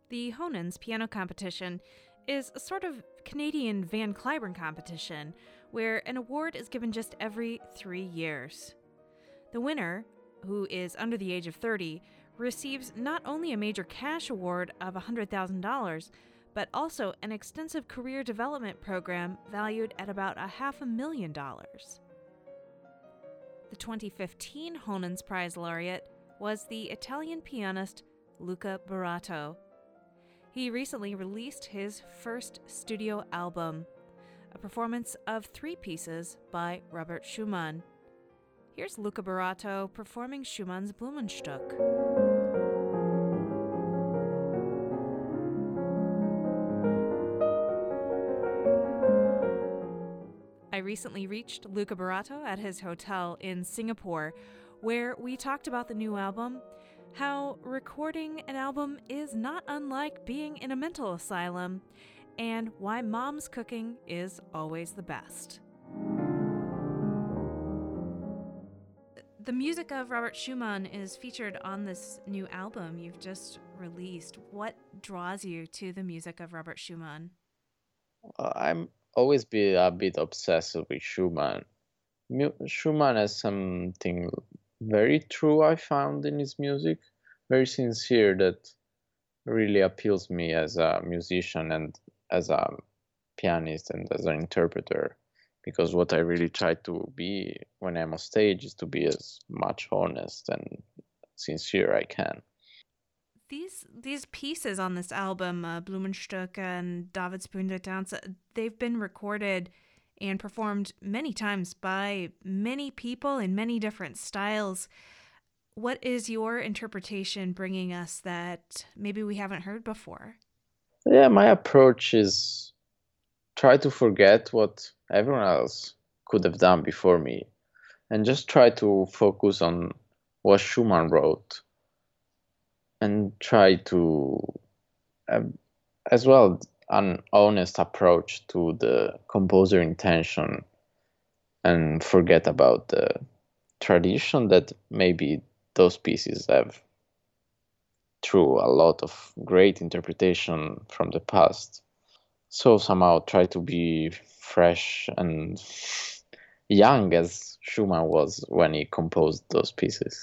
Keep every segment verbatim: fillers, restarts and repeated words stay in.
The Honens Piano Competition is a sort of Canadian Van Cliburn competition where an award is given just every three years. The winner, who is under the age of thirty, receives not only a major cash award of one hundred thousand dollars, but also an extensive career development program valued at about a half a million dollars. The twenty fifteen Honens Prize laureate was the Italian pianist Luca Barato. He recently released his first studio album, a performance of three pieces by Robert Schumann. Here's Luca Barato performing Schumann's Blumenstück. I recently reached Luca Barato at his hotel in Singapore, where we talked about the new album, how recording an album is not unlike being in a mental asylum, and why mom's cooking is always the best. The music of Robert Schumann is featured on this new album you've just released. What draws you to the music of Robert Schumann? Uh, I'm always be a bit obsessed with Schumann. Mu- Schumann has something very true I found in his music, very sincere, that really appeals me as a musician and as a pianist and as an interpreter. Because what I really try to be when I'm on stage is to be as much honest and sincere I can. These these pieces on this album, uh, Blumenstück and David's Bundetanz, they've been recorded and performed many times by many people in many different styles. What is your interpretation bringing us that maybe we haven't heard before? Yeah, my approach is try to forget what everyone else could have done before me and just try to focus on what Schumann wrote and try to, um, as well, an honest approach to the composer intention and forget about the tradition that maybe those pieces have through a lot of great interpretation from the past. So somehow try to be fresh and young as Schumann was when he composed those pieces.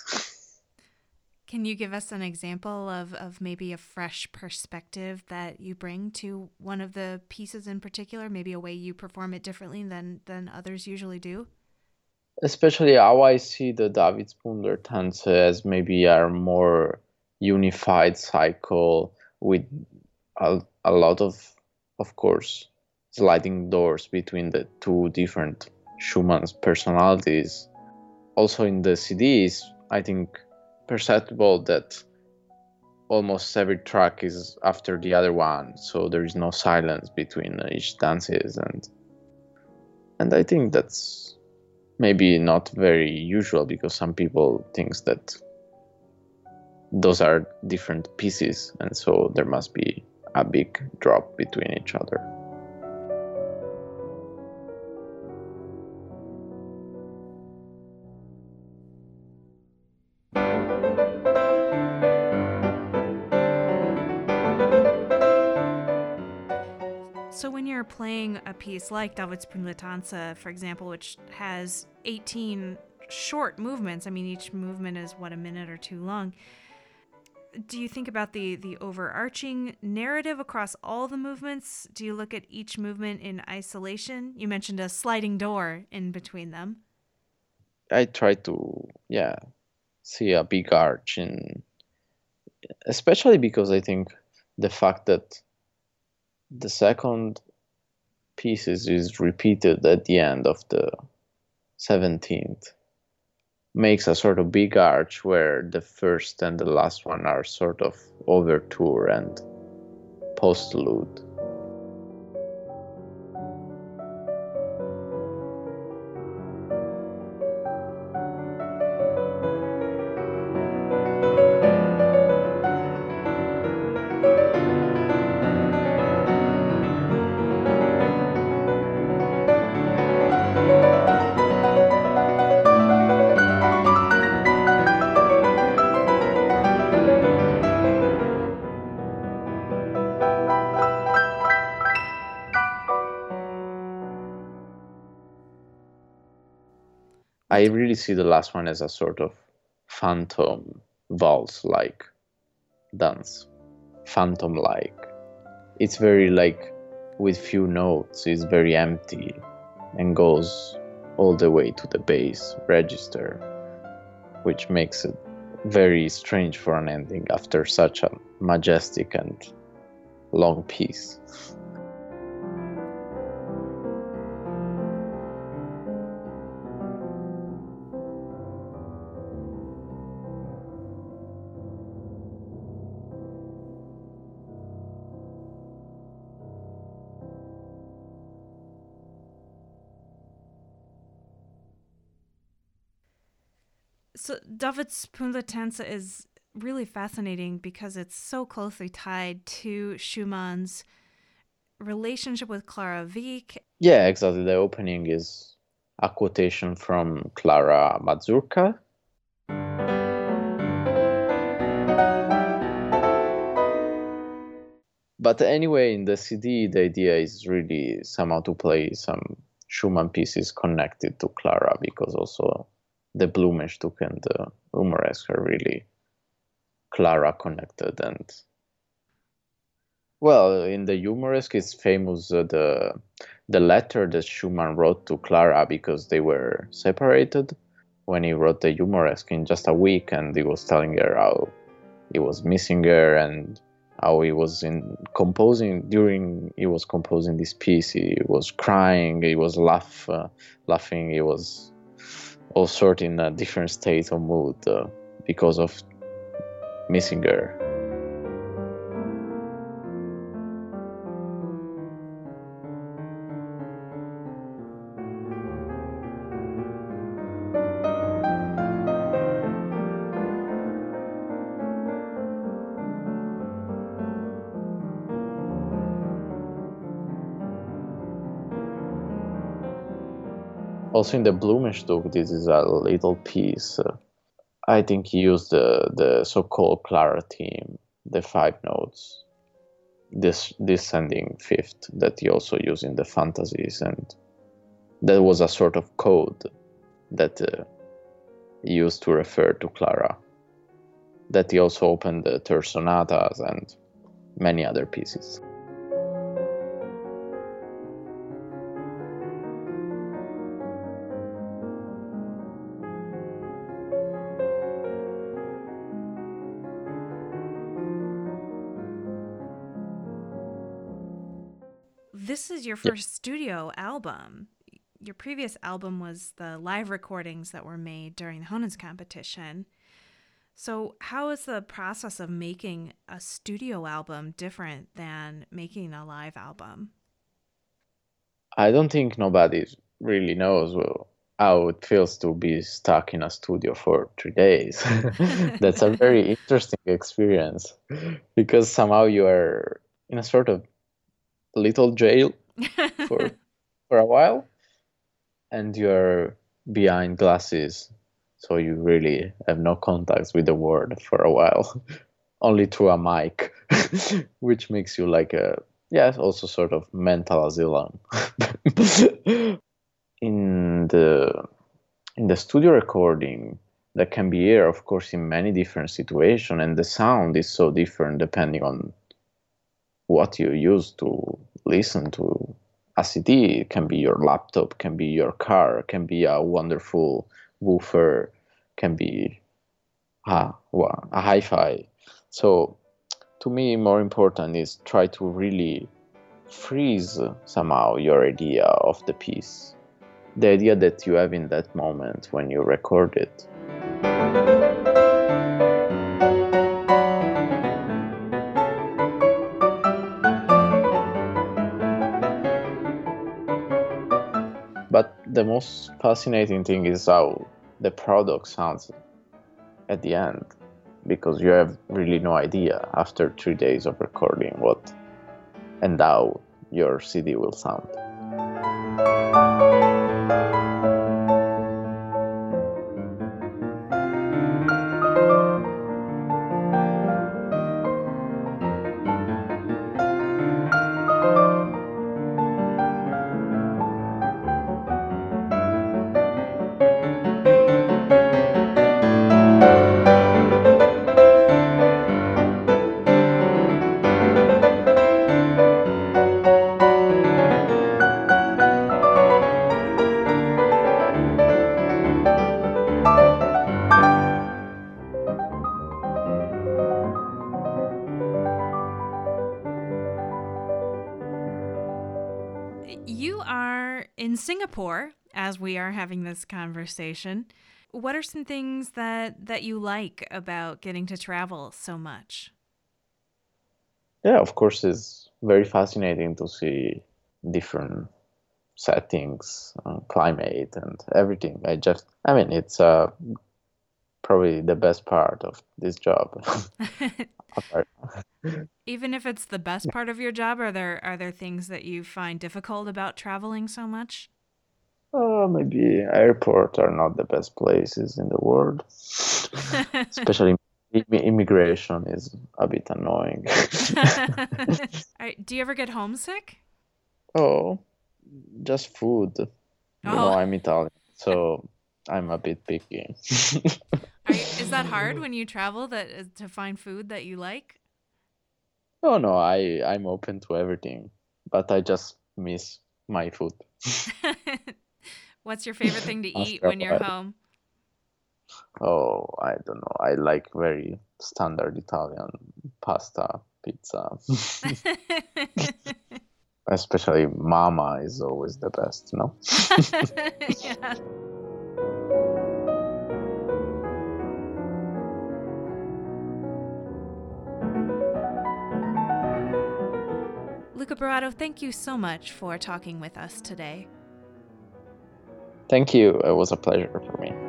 Can you give us an example of, of maybe a fresh perspective that you bring to one of the pieces in particular, maybe a way you perform it differently than, than others usually do? Especially how I see the Davidsbundertanze as maybe a more unified cycle with a, a lot of, of course, sliding doors between the two different Schumann's personalities. Also in the C Ds, I think perceptible that almost every track is after the other one, so there is no silence between each dances, and and I think that's maybe not very usual because some people think that those are different pieces, and so there must be a big drop between each other. So when you're playing a piece like David's Bundetanze, for example, which has eighteen short movements, I mean, each movement is, what, a minute or two long, do you think about the, the overarching narrative across all the movements? Do you look at each movement in isolation? You mentioned a sliding door in between them. I try to, yeah, see a big arch in, especially because I think the fact that the second pieces is repeated at the end of the seventeenth makes a sort of big arch where the first and the last one are sort of overture and postlude. I really see the last one as a sort of phantom waltz-like dance, phantom-like. It's very like with few notes, it's very empty and goes all the way to the bass register, which makes it very strange for an ending after such a majestic and long piece. So David's Punlatanza is really fascinating because it's so closely tied to Schumann's relationship with Clara Wieck. Yeah, exactly. The opening is a quotation from Clara Mazurka. But anyway, in the C D, the idea is really somehow to play some Schumann pieces connected to Clara, because also the Blumenstück and the Humoresque are really Clara connected. And well, in the Humoresque, it's famous uh, the the letter that Schumann wrote to Clara, because they were separated when he wrote the Humoresque in just a week, and he was telling her how he was missing her and how he was in composing during he was composing this piece. He was crying, he was laugh, uh, laughing, he was all sort in a different state of mood uh, because of missing her. Also in the Blumenstück, this is a little piece. Uh, I think he used the, the so-called Clara theme, the five notes, this descending fifth that he also used in the fantasies, and that was a sort of code that uh, he used to refer to Clara, that he also opened the third sonatas and many other pieces. This is your first yeah. studio album. Your previous album was the live recordings that were made during the Honens competition. So how is the process of making a studio album different than making a live album? I don't think nobody really knows well, how it feels to be stuck in a studio for three days. That's a very interesting experience, because somehow you are in a sort of little jail for for a while, and you're behind glasses, so you really have no contacts with the world for a while, only through a mic, which makes you like a yeah also sort of mental asylum. in the in the studio recording, that can be here, of course, in many different situations, and the sound is so different depending on what you use to listen to a C D. It can be your laptop, can be your car, can be a wonderful woofer, can be a, a hi-fi. So to me, more important is try to really freeze somehow your idea of the piece, the idea that you have in that moment when you record it. But the most fascinating thing is how the product sounds at the end, because you have really no idea after three days of recording what and how your C D will sound. You are in Singapore as we are having this conversation. What are some things that, that you like about getting to travel so much? Yeah, of course, it's very fascinating to see different settings, uh, climate, and everything. I just, I mean, it's uh, probably the best part of this job. Apart- Even if it's the best part of your job, are there are there things that you find difficult about traveling so much? Uh, maybe airports are not the best places in the world, especially im- immigration is a bit annoying. All right, do you ever get homesick? Oh, just food. You know, Oh, I'm Italian, so I'm a bit picky. are you, is that hard when you travel that is to find food that you like? Oh no, I I'm open to everything, but I just miss my food What's your favorite thing to eat after a when you're while. home? Oh, I don't know. I like very standard Italian pasta, pizza. Especially mama is always the best, no? Yeah. Luca Barato, thank you so much for talking with us today. Thank you. It was a pleasure for me.